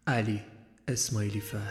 علی اسماعیلی فرد.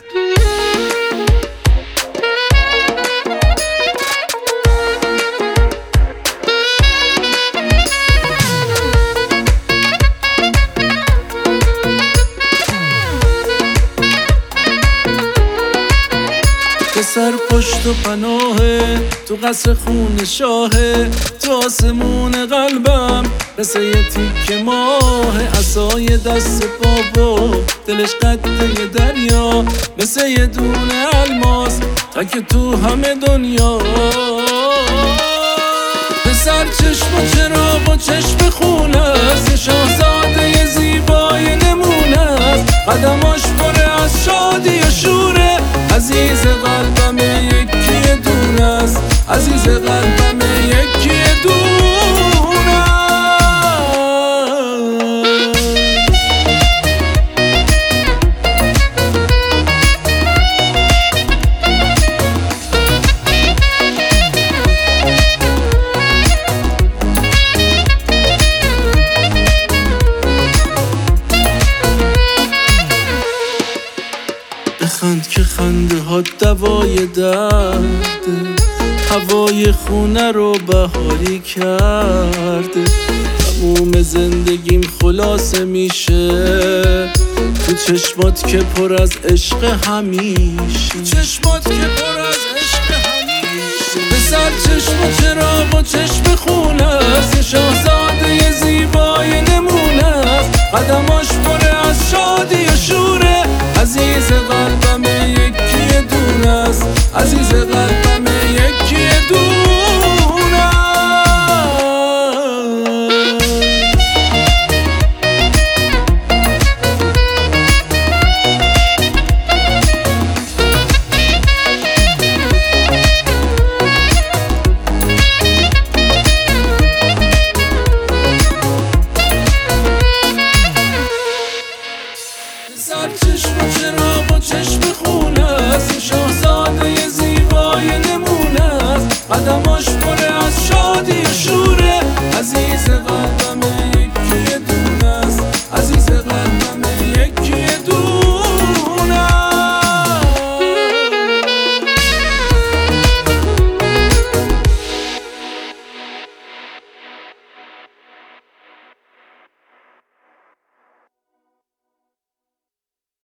سر پشت و پناهه، تو قصر خون شاهه، تو آسمون قلبم مثل یه تیک ماه، عصای دست بابا دلش قطعه دریا، مثل یه دونه الماس تک تو همه دنیا. پسر چشم و چراغ و چشم خونه است، شاهزاده زیبای نمونه است، قدماش پره از شادی و شوره، عزیز قلبم یکی دونه است، عزیز قلبم یکی دونه است. بخند که خنده ها دوای درده، هوای خونه رو بهاری کرده، تموم زندگیم خلاصه میشه تو چشمات که پر از عشق همیشه، چشمات که پر از عشق همیشه. پسر چشم و چراغ و چشم خونه است، شاهزاده زیبای نمونه است، قدماش پر از شادی و شوره، عزیز قلبم یکی دونه است، عزیز قلبم